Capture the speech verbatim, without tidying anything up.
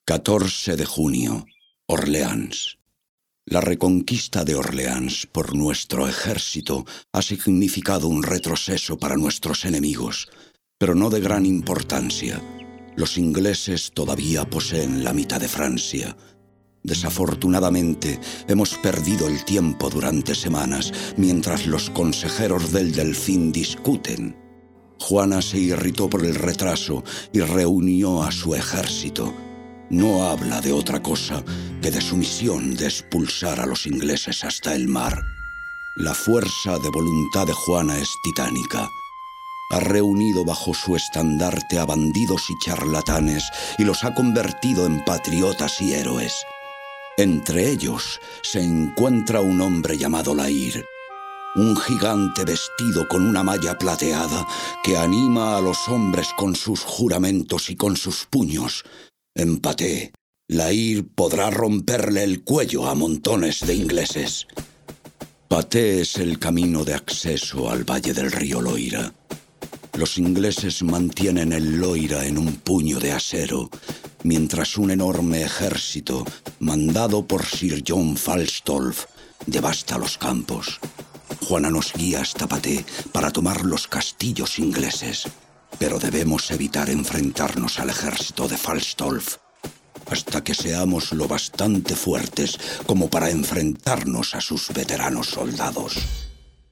catorce de junio, Orleans. La reconquista de Orleans por nuestro ejército ha significado un retroceso para nuestros enemigos, pero no de gran importancia. Los ingleses todavía poseen la mitad de Francia. Desafortunadamente, hemos perdido el tiempo durante semanas mientras los consejeros del Delfín discuten. Juana se irritó por el retraso y reunió a su ejército. No habla de otra cosa que de su misión de expulsar a los ingleses hasta el mar. La fuerza de voluntad de Juana es titánica. Ha reunido bajo su estandarte a bandidos y charlatanes y los ha convertido en patriotas y héroes. Entre ellos se encuentra un hombre llamado La Hire, un gigante vestido con una malla plateada que anima a los hombres con sus juramentos y con sus puños. En Patay, La Hire podrá romperle el cuello a montones de ingleses. Patay es el camino de acceso al valle del río Loira. Los ingleses mantienen el Loira en un puño de acero, mientras un enorme ejército, mandado por Sir John Falstolf, devasta los campos. Juana nos guía hasta Patay para tomar los castillos ingleses, pero debemos evitar enfrentarnos al ejército de Falstolf hasta que seamos lo bastante fuertes como para enfrentarnos a sus veteranos soldados.